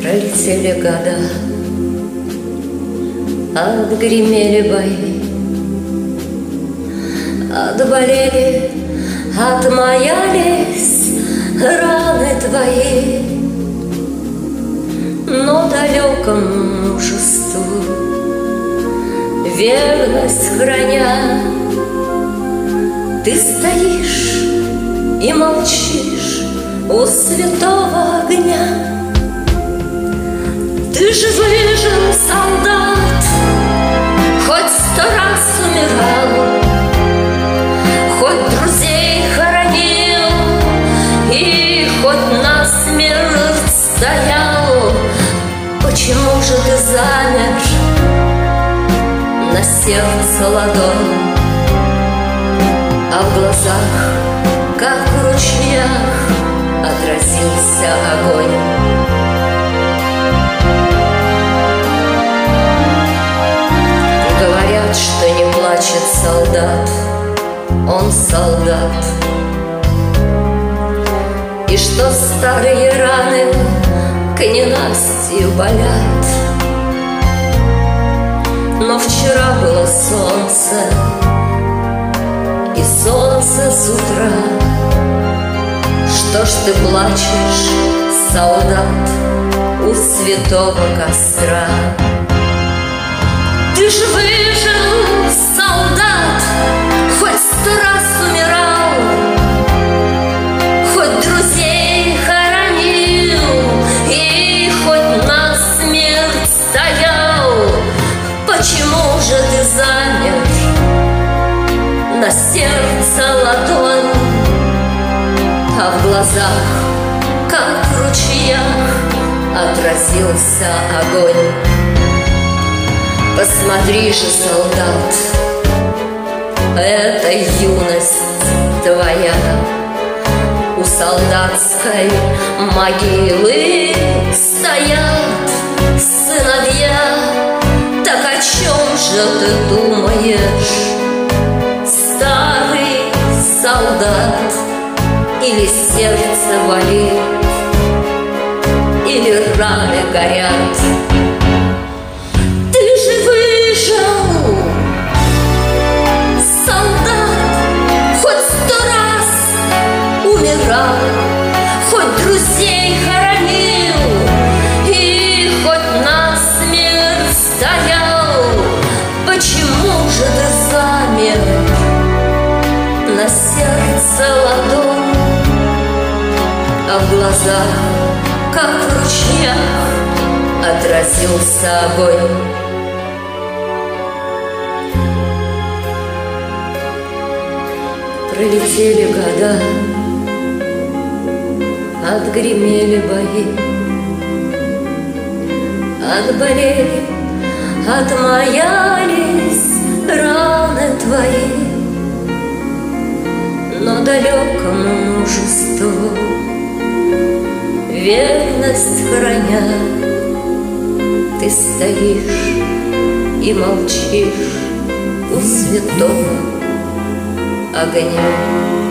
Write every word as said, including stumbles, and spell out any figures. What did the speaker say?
Пролетели года, отгремели бои, отболели, отмаялись раны твои. Но далекому мужеству верность храня, ты стоишь и молчишь у святого огня. Ты же выжил, солдат, хоть сто раз умирал, хоть друзей хоронил и хоть насмерть стоял. Почему же ты замер на сердце ладонь, а в глазах, как в ручьях, отразился огонь? Говорят, что не плачет солдат, он солдат, и что старые раны к ненастью болят. Но вчера было солнце, и солнце с утра. Что ж ты плачешь, солдат, у святого костра? Ты же выжил, солдат, хоть сто раз умирал, хоть друзей хоронил и хоть насмерть стоял. Почему же ты замер на сердце ладонь, а в глазах, как в ручьях, отразился огонь? Посмотри же, солдат, это юность твоя. У солдатской могилы стоят сыновья. Так о чем же ты думаешь, старый солдат? Или сердце болит, или раны горят? Ты же выжил, солдат, хоть сто раз умирал, хоть друзей хоронил и хоть насмерть стоял. Почему же ты замер на сердце ладонь, а в глазах, как в ручьях, отразился огонь? Пролетели года, отгремели бои, отболели, отмаялись раны твои. Но далекому мужеству верность храня, ты стоишь и молчишь у святого огня.